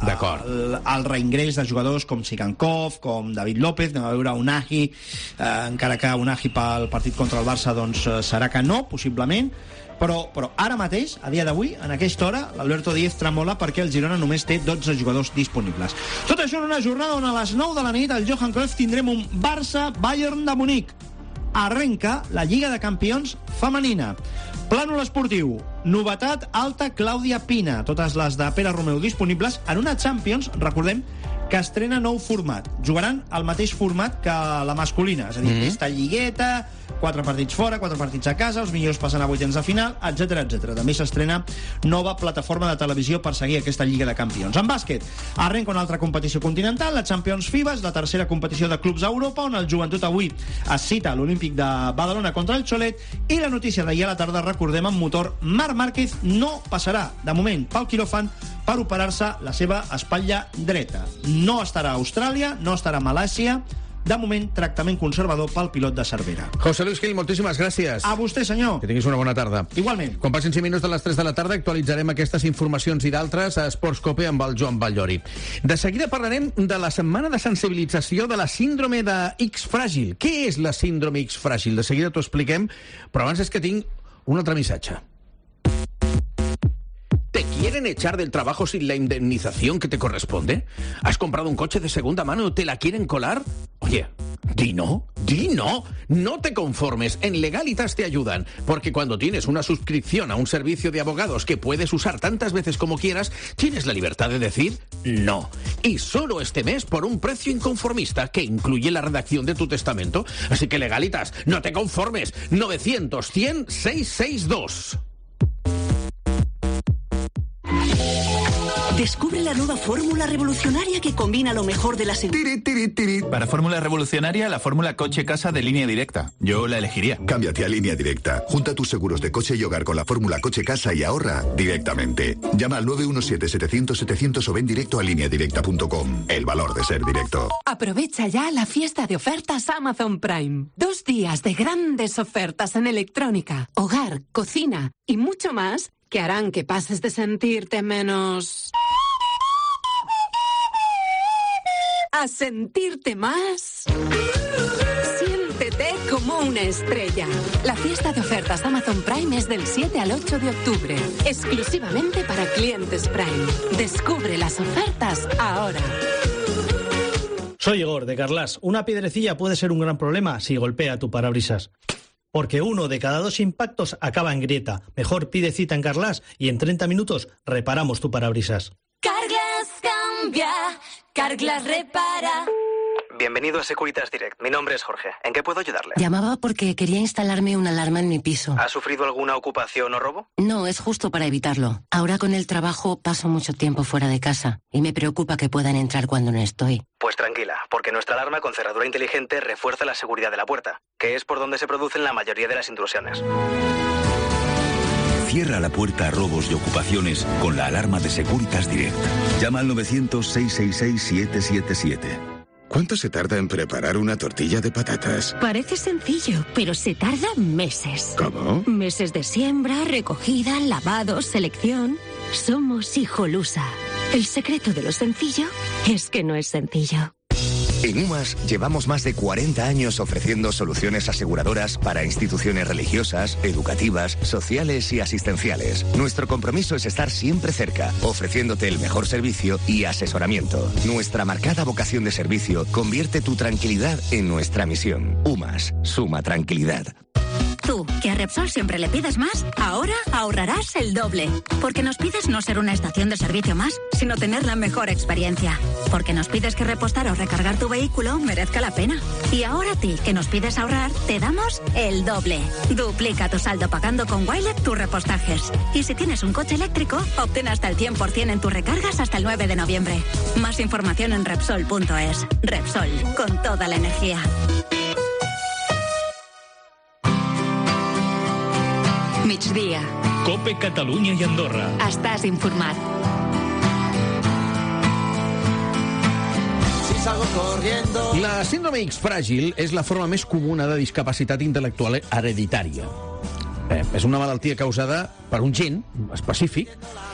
el reingrés de jugadors com Sigankov, com David López, anem a veure Unai, encara que Unai pel partit contra el Barça doncs serà que no, possiblement, però ara mateix, a dia d'avui, en aquesta hora, l'Alberto Díez tremola perquè el Girona només té 12 jugadors disponibles. Tot això en una jornada on a les 9 de la nit al Johan Cruyff tindrem un Barça-Bayern de Munic. Arrenca la Lliga de Campions femenina. Plànol esportiu, novetat alta Clàudia Pina, totes les de Pere Romeu disponibles en una Champions, recordem, que estrena nou format. Jugaran el mateix format que la masculina, és a dir, aquesta lligueta, 4 partits fora, 4 partits a casa, els millors passen a vuitens de final, etc etc. També s'estrena nova plataforma de televisió per seguir aquesta Lliga de Campions. En bàsquet, arrenca una altra competició continental, la Champions FIBA, és la tercera competició de clubs a Europa, on el Joventut avui es cita a l'Olímpic de Badalona contra el Cholet, i la notícia d'ahir a la tarda, recordem, amb motor, Marc Márquez no passarà, de moment, pel quiròfan per operar-se la seva espatlla dreta. No estarà a Austràlia, no estarà a Malàisia. De moment, tractament conservador pel pilot de Cervera. José Luis Gil, moltíssimes gràcies. A vostè, senyor. Que tinguis una bona tarda. Igualment. Quan passin 5 minuts de les 3 de la tarda, actualitzarem aquestes informacions i d'altres a Esports Cope amb el Joan Batllori. De seguida parlarem de la setmana de sensibilització de la síndrome de X fràgil. Què és la síndrome X fràgil? De seguida t'ho expliquem, però abans és que tinc un altre missatge. ¿Te quieren echar del trabajo sin la indemnización que te corresponde? ¿Has comprado un coche de segunda mano y te la quieren colar? Oye, di no. No te conformes. En Legalitas te ayudan. Porque cuando tienes una suscripción a un servicio de abogados que puedes usar tantas veces como quieras, tienes la libertad de decir no. Y solo este mes por un precio inconformista que incluye la redacción de tu testamento. Así que Legalitas, no te conformes. 900-100-662. Descubre la nueva fórmula revolucionaria que combina lo mejor de las... Para fórmula revolucionaria, la fórmula coche-casa de Línea Directa. Yo la elegiría. Cámbiate a Línea Directa. Junta tus seguros de coche y hogar con la fórmula coche-casa y ahorra directamente. Llama al 917-700-700 o ven directo a lineadirecta.com. El valor de ser directo. Aprovecha ya la fiesta de ofertas Amazon Prime. 2 días de grandes ofertas en electrónica, hogar, cocina y mucho más que harán que pases de sentirte menos... a sentirte más. Siéntete como una estrella. La fiesta de ofertas Amazon Prime es del 7 al 8 de octubre. Exclusivamente para clientes Prime. Descubre las ofertas ahora. Soy Igor, de Carglass. Una piedrecilla puede ser un gran problema si golpea tu parabrisas. Porque 1 de cada 2 impactos acaba en grieta. Mejor pide cita en Carglass y en 30 minutos reparamos tu parabrisas. Carglass cambia, Carglass repara. Bienvenido a Securitas Direct. Mi nombre es Jorge. ¿En qué puedo ayudarle? Llamaba porque quería instalarme una alarma en mi piso. ¿Ha sufrido alguna ocupación o robo? No, es justo para evitarlo. Ahora con el trabajo paso mucho tiempo fuera de casa y me preocupa que puedan entrar cuando no estoy. Pues tranquila, porque nuestra alarma con cerradura inteligente refuerza la seguridad de la puerta, que es por donde se producen la mayoría de las intrusiones. Cierra la puerta a robos y ocupaciones con la alarma de Securitas Direct. Llama al 900-666-777. ¿Cuánto se tarda en preparar una tortilla de patatas? Parece sencillo, pero se tarda meses. ¿Cómo? Meses de siembra, recogida, lavado, selección. Somos Hijolusa. El secreto de lo sencillo es que no es sencillo. En UMAS llevamos más de 40 años ofreciendo soluciones aseguradoras para instituciones religiosas, educativas, sociales y asistenciales. Nuestro compromiso es estar siempre cerca, ofreciéndote el mejor servicio y asesoramiento. Nuestra marcada vocación de servicio convierte tu tranquilidad en nuestra misión. UMAS, suma tranquilidad. Tú, que a Repsol siempre le pides más, ahora ahorrarás el doble. Porque nos pides no ser una estación de servicio más, sino tener la mejor experiencia. Porque nos pides que repostar o recargar tu vehículo merezca la pena. Y ahora a ti, que nos pides ahorrar, te damos el doble. Duplica tu saldo pagando con Wilet tus repostajes. Y si tienes un coche eléctrico, obtén hasta el 100% en tus recargas hasta el 9 de noviembre. Más información en Repsol.es. Repsol, con toda la energía. Migdia. COPE Catalunya i Andorra. Estàs informat. La síndrome X fràgil és la forma més comuna de discapacitat intel·lectual hereditària. És una malaltia causada per un gen específic.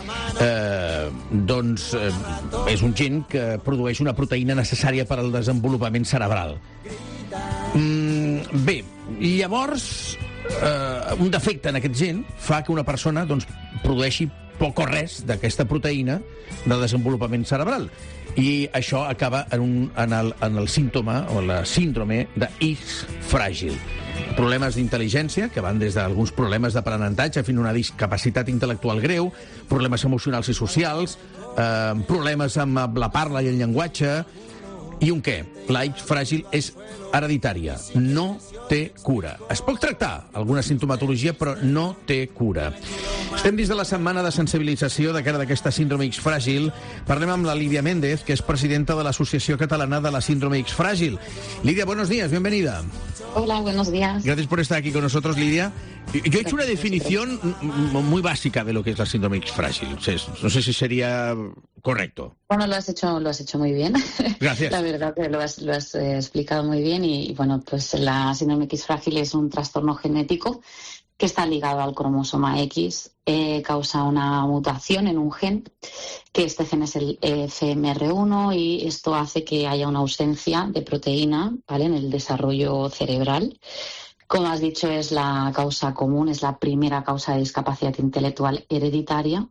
És un gen que produeix una proteïna necessària per al desenvolupament cerebral. Bé, llavors un defecte en aquest gen fa que una persona produeixi poc o res d'aquesta proteïna de desenvolupament cerebral. I això acaba en el símptoma o la síndrome de X fràgil. Problemes d'intel·ligència, que van des d'alguns problemes d'aprenentatge fins a una discapacitat intel·lectual greu, problemes emocionals i socials, problemes amb la parla i el llenguatge. I un què? La X fràgil és hereditària. No té cura. Es pot tractar alguna sintomatologia, però no té cura. Estem dins de la setmana de sensibilització de cara d'aquesta síndrome X fràgil. Parlem amb la Lidia Méndez, que és presidenta de l'Asociació Catalana de la Síndrome X frágil. Lidia, buenos días, bienvenida. Hola, buenos días. Gracias por estar aquí con nosotros, Lidia. Yo he hecho una definición muy básica de lo que es la síndrome X frágil. No sé si sería correcto. Bueno, lo has hecho muy bien. Gracias. La verdad que lo has explicado muy bien y bueno, pues la síndrome X frágil es un trastorno genético que está ligado al cromosoma X, causa una mutación en un gen, que este gen es el FMR1 y esto hace que haya una ausencia de proteína, ¿vale?, en el desarrollo cerebral. Como has dicho, es la causa común, es la primera causa de discapacidad intelectual hereditaria.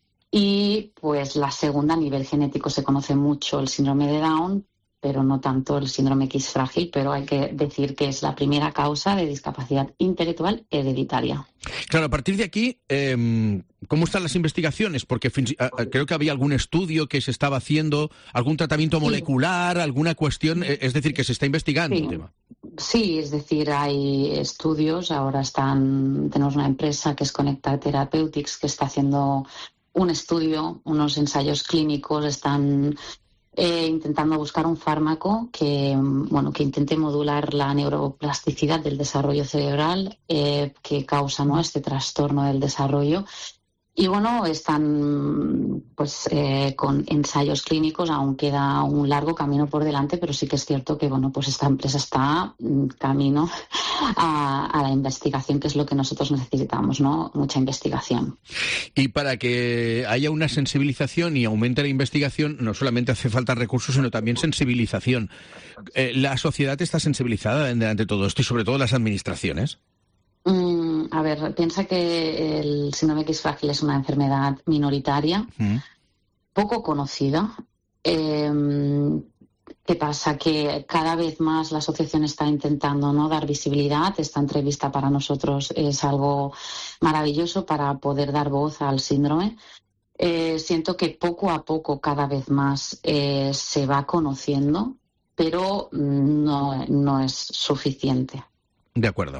Y pues la segunda, a nivel genético, se conoce mucho el síndrome de Down, pero no tanto el síndrome X frágil, pero hay que decir que es la primera causa de discapacidad intelectual hereditaria. Claro, a partir de aquí, ¿cómo están las investigaciones? Porque creo que había algún estudio que se estaba haciendo, algún tratamiento molecular, alguna cuestión, es decir, que se está investigando el tema. Sí, es decir, hay estudios, ahora tenemos una empresa que es Connecta Therapeutics que está haciendo un estudio, unos ensayos clínicos, están intentando buscar un fármaco que intente modular la neuroplasticidad del desarrollo cerebral que causa, ¿no?, este trastorno del desarrollo. Y bueno, están con ensayos clínicos, aún queda un largo camino por delante, pero sí que es cierto que esta empresa está camino a la investigación, que es lo que nosotros necesitamos, ¿no? Mucha investigación. Y para que haya una sensibilización y aumente la investigación, no solamente hace falta recursos, sino también sensibilización. ¿La sociedad está sensibilizada ante todo esto y sobre todo las administraciones? A ver, piensa que el síndrome X frágil es una enfermedad minoritaria, poco conocida. ¿Qué pasa? Que cada vez más la asociación está intentando, ¿no?, dar visibilidad. Esta entrevista para nosotros es algo maravilloso para poder dar voz al síndrome. Siento que poco a poco cada vez más se va conociendo, pero no es suficiente. De acuerdo.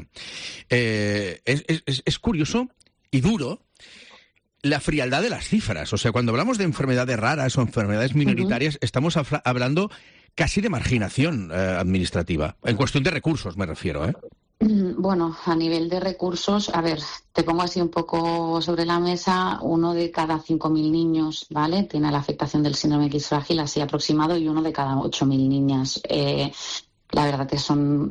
Es curioso y duro la frialdad de las cifras. O sea, cuando hablamos de enfermedades raras o enfermedades minoritarias, estamos hablando casi de marginación administrativa. En cuestión de recursos, me refiero, ¿eh? Bueno, a nivel de recursos, a ver, te pongo así un poco sobre la mesa. 1 de cada 5.000 niños, ¿vale?, tiene la afectación del síndrome X frágil, así aproximado, y 1 de cada 8.000 niñas. La verdad que son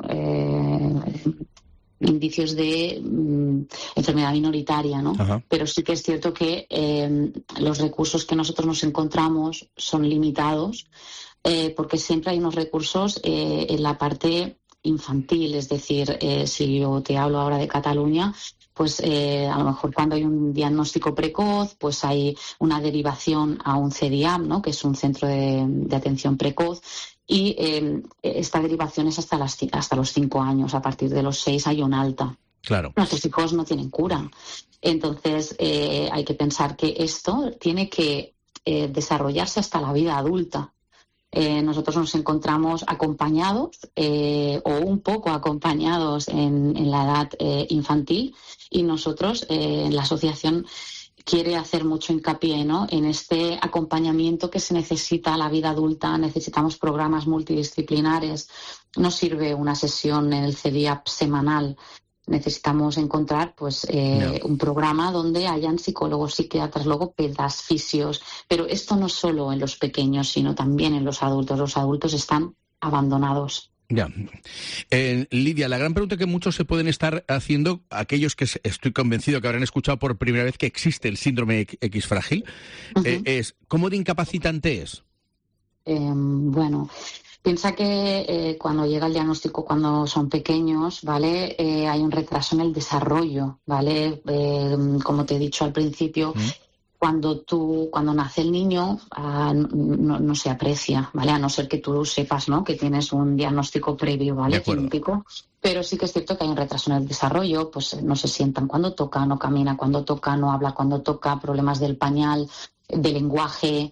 indicios de enfermedad minoritaria, ¿no? Ajá. Pero sí que es cierto que los recursos que nosotros nos encontramos son limitados, porque siempre hay unos recursos en la parte infantil. Es decir, si yo te hablo ahora de Cataluña, pues a lo mejor cuando hay un diagnóstico precoz, pues hay una derivación a un CDIAM, ¿no?, que es un centro de atención precoz. Y esta derivación es hasta los 5 años. A partir de los 6 hay un alta. Claro. Nuestros hijos no tienen cura. Entonces, hay que pensar que esto tiene que desarrollarse hasta la vida adulta. Nosotros nos encontramos acompañados o un poco acompañados en la edad infantil, y nosotros, la asociación, quiere hacer mucho hincapié, ¿no?, en este acompañamiento que se necesita a la vida adulta. Necesitamos programas multidisciplinares. No sirve una sesión en el CEDIAP semanal. Necesitamos encontrar un programa donde hayan psicólogos, psiquiatras, logopedas, fisios. Pero esto no solo en los pequeños, sino también en los adultos. Los adultos están abandonados. Ya. Lidia, la gran pregunta que muchos se pueden estar haciendo, aquellos que estoy convencido que habrán escuchado por primera vez que existe el síndrome X frágil, es ¿cómo de incapacitante es? Bueno, piensa que cuando llega el diagnóstico, cuando son pequeños, ¿vale? Hay un retraso en el desarrollo, ¿vale? Como te he dicho al principio, cuando nace el niño no se aprecia, ¿vale? A no ser que tú sepas, ¿no?, que tienes un diagnóstico previo, ¿vale?, clínico. Pero sí que es cierto que hay un retraso en el desarrollo, pues no se sientan cuando toca, no camina cuando toca, no habla cuando toca, problemas del pañal, de lenguaje.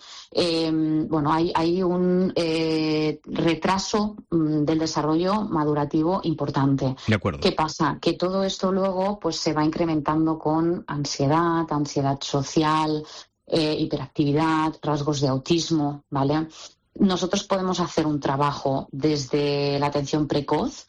Hay un retraso del desarrollo madurativo importante. De acuerdo. ¿Qué pasa? Que todo esto luego pues se va incrementando con ansiedad social, hiperactividad, rasgos de autismo, ¿vale? Nosotros podemos hacer un trabajo desde la atención precoz,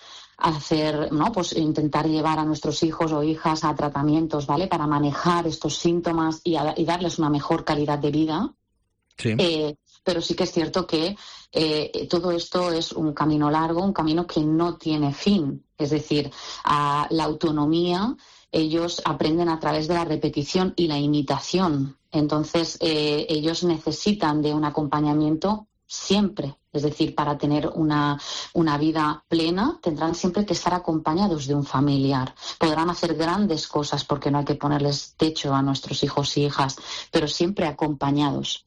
intentar llevar a nuestros hijos o hijas a tratamientos, ¿vale?, para manejar estos síntomas y darles una mejor calidad de vida. Sí. Pero sí que es cierto que todo esto es un camino largo, un camino que no tiene fin. Es decir, la autonomía, ellos aprenden a través de la repetición y la imitación. Entonces, ellos necesitan de un acompañamiento siempre. Es decir, para tener una vida plena tendrán siempre que estar acompañados de un familiar. Podrán hacer grandes cosas porque no hay que ponerles techo a nuestros hijos y hijas, pero siempre acompañados.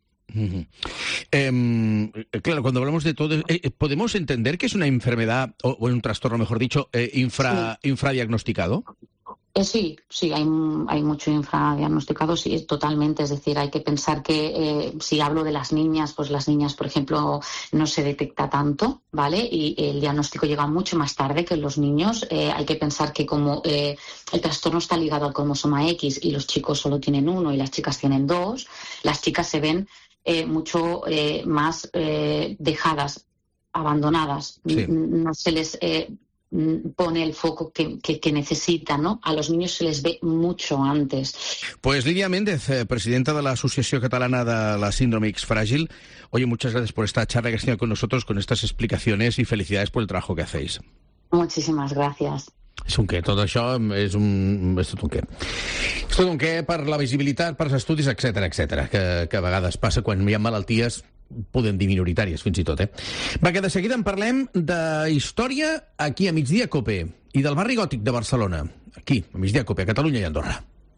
Claro, cuando hablamos de todo, ¿podemos entender que es una enfermedad, o un trastorno, mejor dicho, infradiagnosticado? Sí, hay mucho infradiagnosticado, sí, totalmente. Es decir, hay que pensar que si hablo de las niñas, pues las niñas, por ejemplo, no se detecta tanto, ¿vale? Y el diagnóstico llega mucho más tarde que en los niños. Hay que pensar que como el trastorno está ligado al cromosoma X y los chicos solo tienen 1 y las chicas tienen 2, las chicas se ven mucho más dejadas, abandonadas. Sí. No se les pone el foco que necesitan, ¿no? A los niños se les ve mucho antes. Pues Lidia Méndez, presidenta de la Asociación Catalana de la Síndrome X Frágil. Oye, muchas gracias por esta charla que has tenido con nosotros, con estas explicacions, i felicidades por el trabajo que hacéis. Muchísimas gracias. És un què, tot això és tot un què. És tot un què per la visibilitat, per els estudis, etc que a vegades passa quan hi ha malalties, podem dir minoritàries fins i tot, Va, que de seguida en parlem de història aquí a Migdia Cope i del barri gòtic de Barcelona, aquí, a Migdia Cope, a Catalunya i Andorra.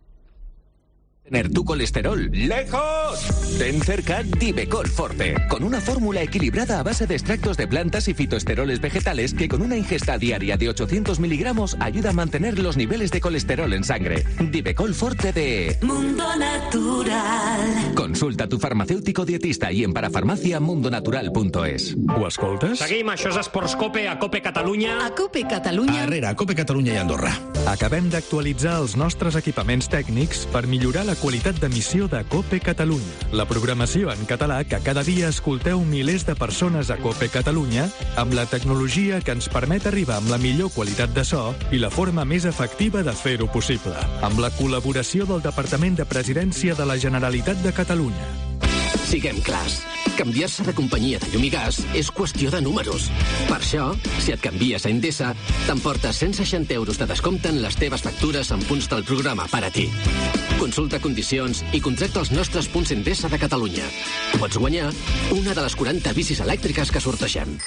Tener tu colesterol lejos. Ten cerca Divecol Forte, con una fórmula equilibrada a base de extractos de plantas y fitoesteroles vegetales que con una ingesta diaria de 800 miligramos ayuda a mantener los niveles de colesterol en sangre. Divecol Forte de Mundo Natural. Consulta a tu farmacéutico dietista i en parafarmàcia mundonatural.es. Ho escoltes? Seguim, això és Esports Cope, a Cope Catalunya. A Cope Catalunya. Arrere, a Cope Catalunya i Andorra. Acabem d'actualitzar els nostres equipaments tècnics per millorar la qualitat d'emissió de Cope Catalunya. La programació en català que cada dia escolteu milers de persones a Cope Catalunya amb la tecnologia que ens permet arribar amb la millor qualitat de so i la forma més efectiva de fer-ho possible. Amb la col·laboració del Departament de Presidència de la Generalitat de Catalunya. Siguem clars. Canviar-se de companyia de llum i gas és qüestió de números. Per això, si et canvies a Endesa, t'emportes 160 euros de descompte en les teves factures en punts del programa per a ti. Consulta condicions i contracta els nostres punts Endesa de Catalunya. Pots guanyar una de les 40 bicis elèctriques que sortegem.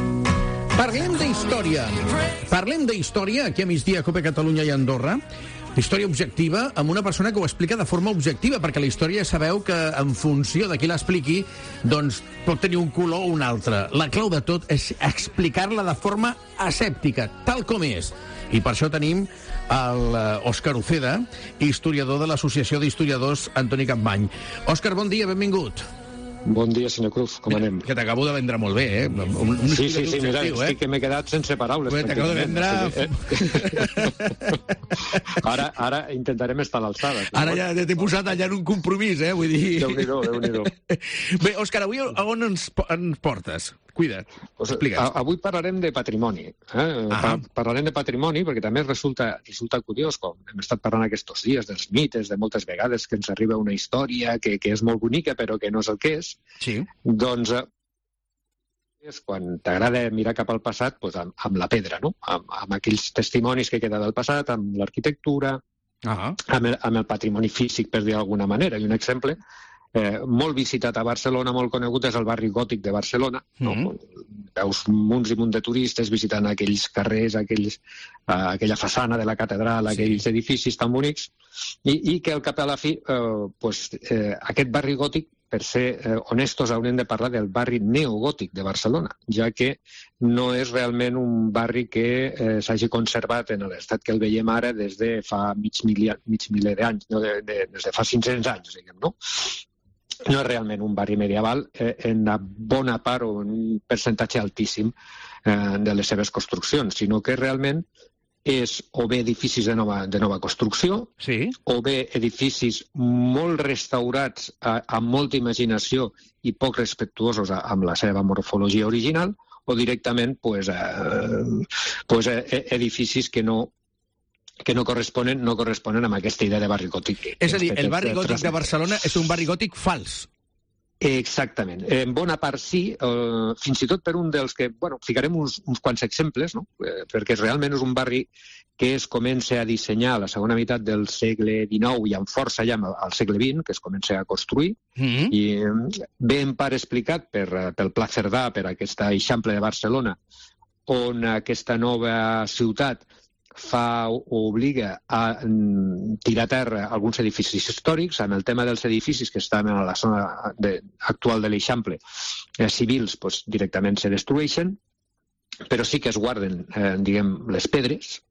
Parlem d'història aquí a Migdia, Cope Catalunya i Andorra. Història objectiva amb una persona que ho explica de forma objectiva, perquè la història sabeu que en funció de qui l'expliqui, doncs pot tenir un color o un altre. La clau de tot és explicar-la de forma asèptica, tal com és. I per això tenim l'Òscar Uceda, historiador de l'Associació d'Historiadors Antoni Campmany. Òscar, bon dia, benvingut. Bon dia, senyor Cruz, com anem? Que t'acabo de vendre molt bé, eh? Sí, mira, estic que m'he quedat sense paraules. T'acabo de vendre... Ara intentarem estar a l'alçada. Ara ja t'he posat allà en un compromís, eh? Vull dir... Déu-n'hi-do. Bé, Òscar, avui on ens portes? Cuida't, explica'ns. Avui parlarem de patrimoni. Parlarem de patrimoni perquè també resulta curiós, com hem estat parlant aquests dies dels mites, de moltes vegades que ens arriba una història que és molt bonica però que no és el que és. Sí. Doncs quan t'agrada mirar cap al passat, amb la pedra, no? Amb aquells testimonis que queda del passat, amb l'arquitectura, amb el patrimoni físic, per dir d'alguna manera. I un exemple molt visitat a Barcelona, molt conegut, és el barri gòtic de Barcelona. Veus munts i munts de turistes visitant aquells carrers, aquella façana de la catedral, aquells edificis tan bonics, i que al cap a la fi aquest barri gòtic, per ser honestos, haurem de parlar del barri neogòtic de Barcelona, ja que no és realment un barri que s'hagi conservat en l'estat que el veiem ara des de fa mig miler d'anys, des de fa 500 anys, diguem, no? No és realment un barri medieval en una bona part o en un percentatge altíssim de les seves construccions, sinó que realment és o bé edificis de nova construcció, o bé edificis molt restaurats amb molta imaginació i poc respectuosos amb la seva morfologia original, o directament edificis que no corresponen amb aquesta idea de barri gòtic. És a dir, el barri gòtic de Barcelona és un barri gòtic fals. Exactament. En bona part sí, fins i tot per un dels que, ficarem uns quants exemples, no? Perquè realment és un barri que es comença a dissenyar a la segona meitat del segle XIX i amb força ja al segle XX, que es comença a construir, i ve en part explicat pel Pla Cerdà, per aquesta eixample de Barcelona, on aquesta nova ciutat obliga a tirar a terra alguns edificis històrics. En el tema dels edificis que estan a la zona actual de l'Eixample, civils, directament se destrueixen, però sí que es guarden, les pedres,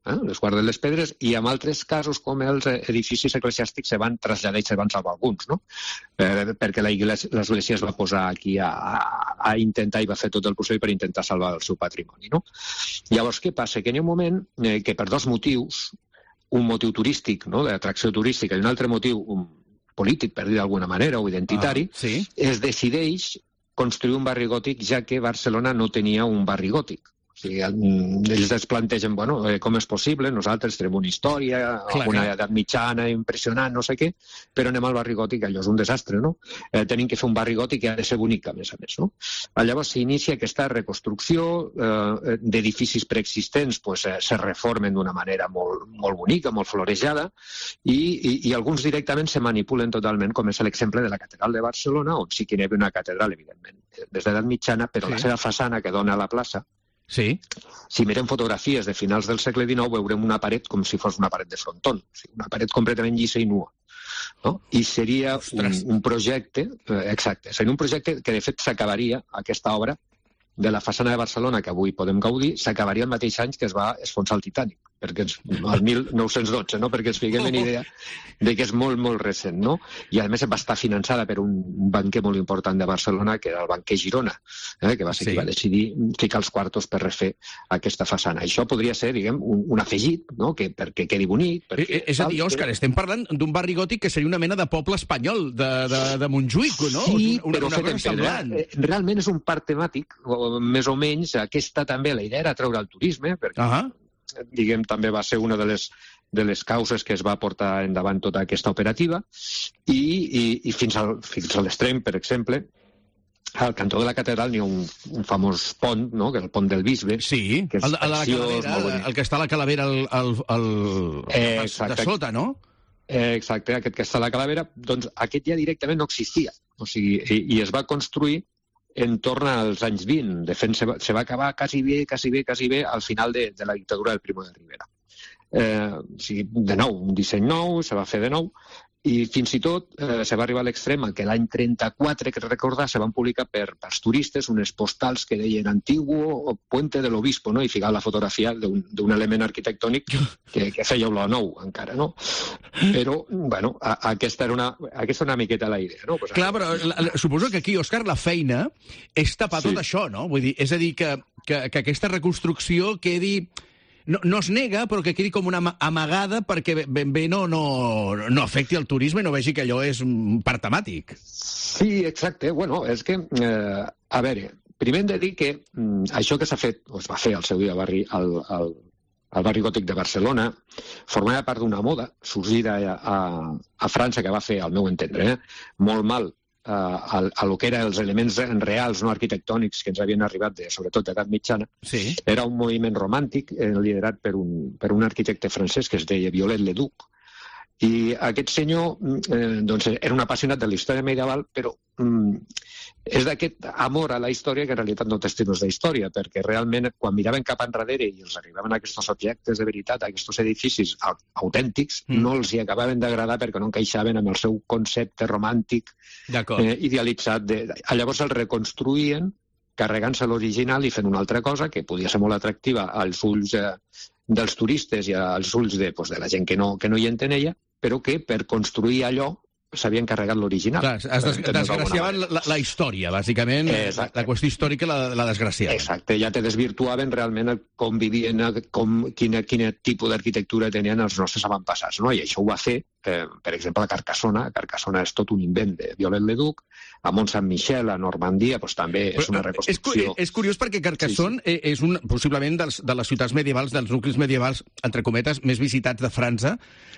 i en altres casos, com els edificis eclesiàstics, se van traslladar i se van salvar alguns, no? Perquè l'Església es va posar aquí a intentar, i va fer tot el possible per intentar salvar el seu patrimoni, no? Llavors, què passa? Que hi ha un moment que per dos motius, un motiu turístic, no?, d'atracció turística, i un altre motiu polític, per dir d'alguna manera, o identitari, es decideix construir un barri gòtic, ja que Barcelona no tenia un barri gòtic. O sigui, ells es plantegen, com és possible, nosaltres tenim una història, una edat mitjana impressionant, no sé què, però anem al barri gòtic, allò és un desastre, no? Tenim que fer un barri gòtic que ha de ser bonic, a més, no? Llavors s'inicia aquesta reconstrucció d'edificis preexistents, se reformen d'una manera molt bonica, molt florejada, i alguns directament se manipulen totalment, com és l'exemple de la catedral de Barcelona, on sí que hi havia una catedral, evidentment, des d'edat mitjana, però la seva façana que dona a la plaça, si mirem fotografies de finals del segle XIX, veurem una paret com si fos una paret de frontón, una paret completament llisa i nua. I seria un projecte, exacte, seria un projecte que de fet s'acabaria, aquesta obra de la façana de Barcelona que avui podem gaudir, s'acabaria el mateix any que es va esfonsar el Titanic, perquè el 1912, no? Perquè ens fiquem en idea de que és molt, molt recent, no? I a més va estar finançada per un banquer molt important de Barcelona, que era el banquer Girona, que va ser qui va decidir ficar els quartos per refer aquesta façana. Això podria ser, diguem, un afegit, no?, perquè quedi bonic. És a dir, Òscar, estem parlant d'un barri gòtic que seria una mena de poble espanyol de Montjuïc, no? Sí, però fet en pedra. Realment és un parc temàtic, més o menys. Aquesta també, la idea era treure el turisme, perquè diguem, també va ser una de les causes que es va portar endavant tota aquesta operativa, i fins a l'extrem, per exemple, al cantó de la catedral n'hi ha un famós pont, no?, que és el pont del Bisbe. Sí, que és el que està a la Calavera de sota, no? Exacte, aquest que està a la Calavera, doncs aquest ja directament no existia, o sigui, i es va construir en torn als anys 20. De fet, se va acabar quasi bé al final de la dictadura del Primo de Rivera. De nou, un disseny nou, se va fer de nou, i fins i tot se va arribar a l'extrem que l'any 34, que recordar, se van publicar pels turistes unes postals que deien Antiguo Puente del Obispo, no? I ficar la fotografia d'un element arquitectònic que feia olor nou, encara, no? Però, bueno, aquesta és una miqueta la idea, no? Pues, clar, però suposo que aquí, Òscar, la feina és tapar tot això, no? Vull dir, és a dir, que aquesta reconstrucció quedi... No es nega, però que quedi com una amagada perquè ben bé no afecti el turisme i no vegi que allò és part temàtic. Sí, exacte. Bueno, és que, a veure, primer hem de dir que això que s'ha fet, o es va fer al seu dia al barri gòtic de Barcelona, formava part d'una moda sorgida a França, que va fer, al meu entendre, molt mal a lo que eren els elements reals, no arquitectònics, que ens havien arribat, sobretot d'edat mitjana. Sí. Era un moviment romàntic liderat per un arquitecte francès que es deia Viollet-le-Duc. I aquest senyor era un apassionat de la història medieval, però és d'aquest amor a la història que en realitat no té estilos d'història, perquè realment quan miraven cap enrere i els arribaven aquests objectes de veritat, aquests edificis autèntics, no els hi acabaven d'agradar perquè no encaixaven amb el seu concepte romàntic idealitzat. Llavors el reconstruïen carregant-se l'original i fent una altra cosa que podia ser molt atractiva als ulls dels turistes i als ulls de la gent que no hi entén ella, però que per construir allò s'havien carregat l'original. Clar, desgraciaven la història, bàsicament. La qüestió històrica la desgraciaven. Exacte, ja te desvirtuaven realment com vivien, quin tipus d'arquitectura tenien els nostres avantpassats, no? I això ho va fer, per exemple, a Carcassona. Carcassona és tot un invent de Viollet-le-Duc. A Mont-Saint-Michel, a Normandia, també és una reconstrucció. És curiós perquè Carcassona és possiblement de les ciutats medievals, dels nuclis medievals, entre cometes, més visitats de França,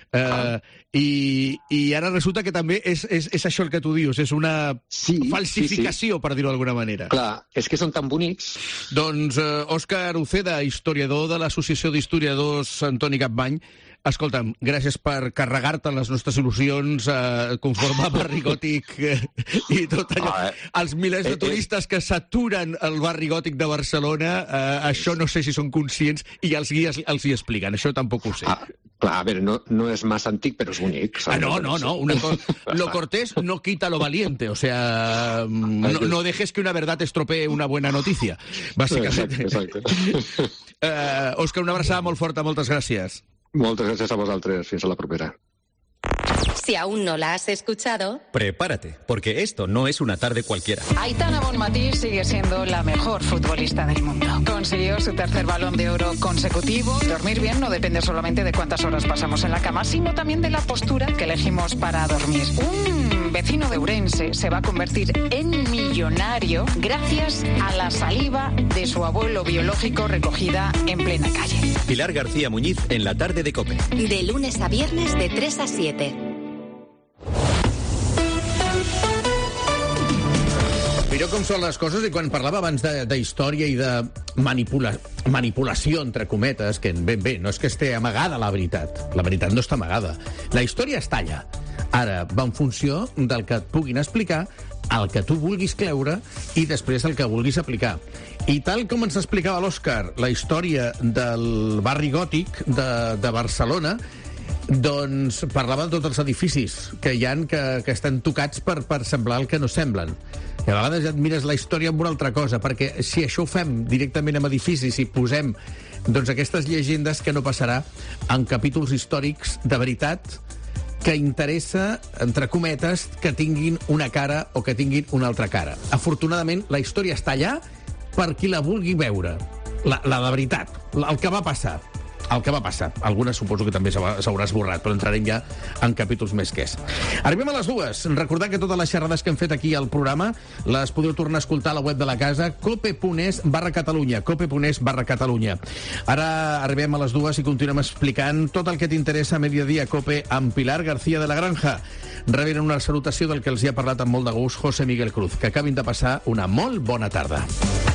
i ara resulta que també és això el que tu dius, és una falsificació, per dir-ho d'alguna manera. Clar, és que són tan bonics. Doncs Òscar Uceda, historiador de l'Associació d'Historiadors Antoni Capmany, escolta'm, gràcies per carregar-te les nostres il·lusions conforme a barri gòtic i tot allò. Els milers de turistes que s'aturen al barri gòtic de Barcelona, això no sé si són conscients i els guies els hi expliquen, això tampoc ho sé. Clar, a veure, no és massa antic, però és bonic. No. Lo cortés no quita lo valiente, o sea, no dejes que una verdad estropee una buena noticia, bàsicament. Exacte. Òscar, una abraçada molt forta, moltes gràcies. Moltes gràcies a vosaltres. Fins a la propera. Si aún no la has escuchado... Prepárate, porque esto no es una tarde cualquiera. Aitana Bonmatí sigue siendo la mejor futbolista del mundo. Consiguió su tercer Balón de Oro consecutivo. Dormir bien no depende solamente de cuántas horas pasamos en la cama, sino también de la postura que elegimos para dormir. Un vecino de Ourense se va a convertir en millonario gracias a la saliva de su abuelo biológico recogida en plena calle. Pilar García Muñiz en la tarde de COPE. De lunes a viernes de 3 a 7. Mireu com són les coses, i quan parlava abans d'història i de manipulació, entre cometes, que ben bé, no és que esté amagada la veritat no està amagada. La història està allà. Ara, va en funció del que et puguin explicar, el que tu vulguis creure i després el que vulguis aplicar. I tal com ens explicava l'Òscar la història del barri gòtic de Barcelona, doncs parlava de tots els edificis que hi ha que estan tocats per semblar el que no semblen. I a vegades ja et mires la història amb una altra cosa, perquè si això ho fem directament amb edificis i posem aquestes llegendes, que no passarà en capítols històrics de veritat que interessa, entre cometes, que tinguin una cara o que tinguin una altra cara. Afortunadament, la història està allà per qui la vulgui veure. La de veritat, el que va passar. Algunes suposo que també s'haurà esborrat, però entrarem ja en capítols més que és. Arribem a les 2. Recordar que totes les xerrades que hem fet aquí al programa les podeu tornar a escoltar a la web de la casa, cope.es/Catalunya, cope.es/Catalunya. Ara arribem a les 2 i continuem explicant tot el que t'interessa a Mediodía Cope amb Pilar García de la Granja. Reberen una salutació del que els hi ha parlat amb molt de gust José Miguel Cruz. Que acabin de passar una molt bona tarda.